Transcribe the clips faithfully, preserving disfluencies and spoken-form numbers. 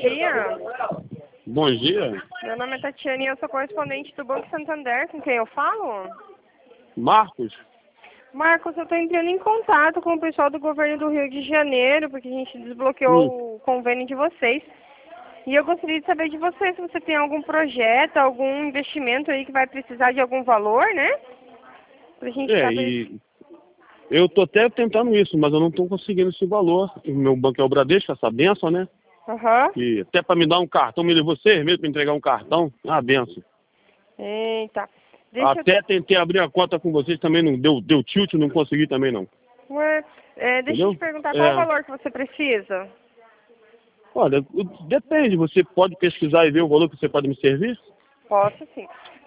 dia. Bom dia. Meu nome é Tatiana e eu sou correspondente do Banco Santander. Com quem eu falo? Marcos? Marcos, eu estou entrando em contato com o pessoal do governo do Rio de Janeiro, porque a gente desbloqueou Hum. o convênio de vocês. E eu gostaria de saber de você se você tem algum projeto, algum investimento aí que vai precisar de algum valor, né? Pra gente É, saber. e eu tô até tentando isso, mas eu não tô conseguindo esse valor. O meu banco é o Bradesco, essa benção, né? Aham. E até para me dar um cartão, me você mesmo para entregar um cartão, é uma benção. Eita. Deixa Até tentei abrir a conta com vocês, também não deu, deu tilt, não consegui também não. eu... Ué, é, deixa eu te Entendeu? perguntar qual o É. valor que você precisa. Olha, depende, você pode pesquisar e ver o valor que você pode me servir? Posso sim.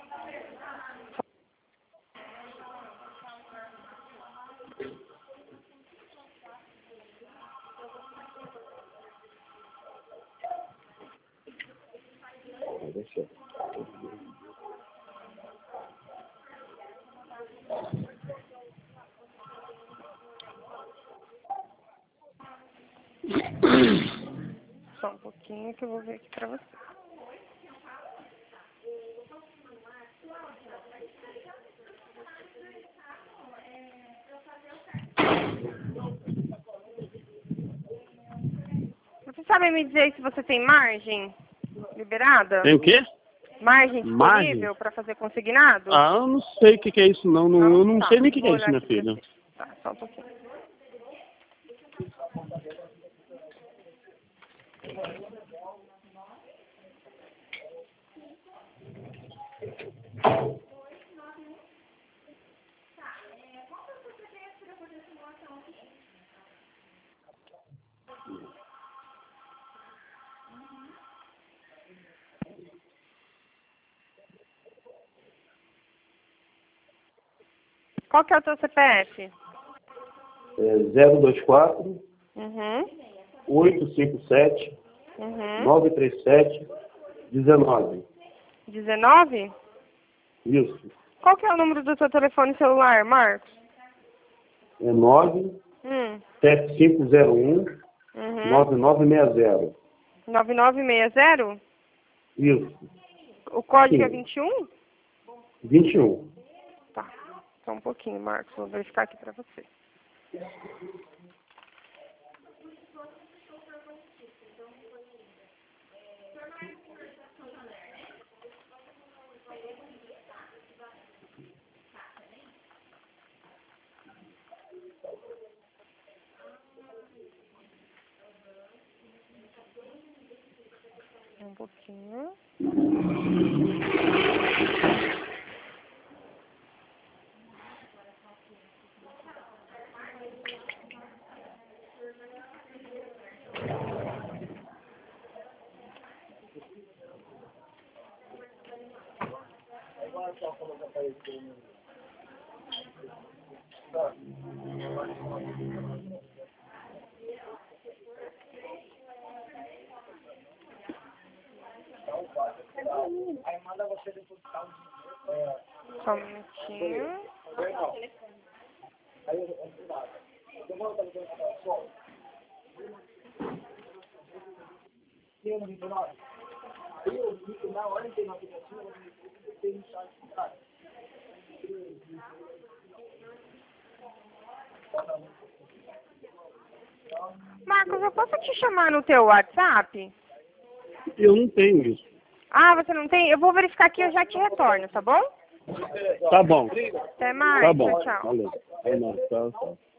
Só um pouquinho que eu vou ver aqui pra você. Você sabe me dizer se você tem margem liberada? Tem o quê? Margem Margem? disponível para fazer consignado? Ah, eu não sei o que, que é isso não, não eu não Tá, sei nem o que, que vou é isso, olhar minha aqui pra filha. você. Tá, só um pouquinho. Qual que é o teu C P F? É zero dois quatro, Uhum. oito cinco sete, Uhum. nove três sete, dezenove. dezenove? Isso. Qual que é o número do seu telefone celular, Marcos? É nove Hum. sete cinco zero um, Uhum. nove nove seis zero. nove nove seis zero? Isso. O código é Sim. vinte e um? vinte e um. Tá. Só um pouquinho, Marcos. Vou verificar aqui pra você. Um pouquinho. Só um minutinho. Marcos, eu posso te chamar no teu WhatsApp? Eu não tenho isso. Ah, você não tem? Eu vou verificar aqui e eu já te retorno, tá bom? Tá bom. Até mais. Tá bom. Tchau, tchau. Valeu. É nóis. Tchau, tchau.